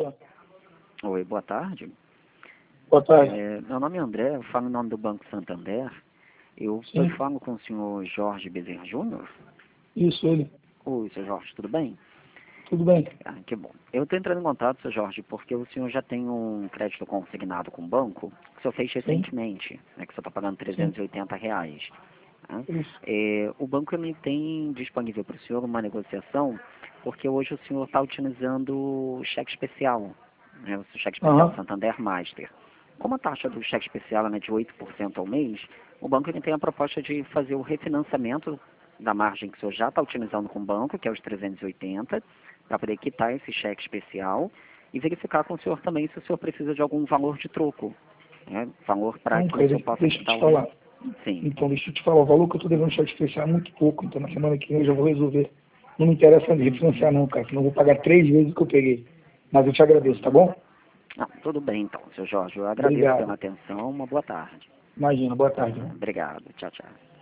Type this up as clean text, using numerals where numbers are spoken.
senhor. Oi, boa tarde. Boa tarde. Meu nome é André, eu falo em nome do Banco Santander. Eu Sim. falo com o senhor Jorge Bezerra Júnior. Isso, ele. Oi, senhor Jorge, tudo bem? Tudo bem. Ah, que bom. Eu estou entrando em contato, senhor Jorge, porque o senhor já tem um crédito consignado com o banco, que o senhor fez Sim. recentemente, né, que o senhor está pagando Sim. R$ 380. Né? Isso. O banco ele tem disponível para o senhor uma negociação, porque hoje o senhor está utilizando o cheque especial, né, o cheque especial Aham. Santander Master. Como a taxa do cheque especial é de 8% ao mês, o banco ele tem a proposta de fazer o refinanciamento da margem que o senhor já está utilizando com o banco, que é os 380, para poder quitar esse cheque especial e verificar com o senhor também se o senhor precisa de algum valor de troco, né? Valor para Não, que o cara, senhor possa deixa eu quitar te falar. Sim. Então, deixa eu te falar. O valor que eu tô devendo no cheque especial é muito pouco. Então, na semana que vem eu já vou resolver. Não me interessa refinanciar não, cara. Senão eu vou pagar 3 vezes o que eu peguei. Mas eu te agradeço, tá bom? Não, tudo bem então, senhor Jorge. Eu agradeço pela Obrigado. atenção. Uma boa tarde. Imagina. Boa tarde. Obrigado. Tchau, tchau.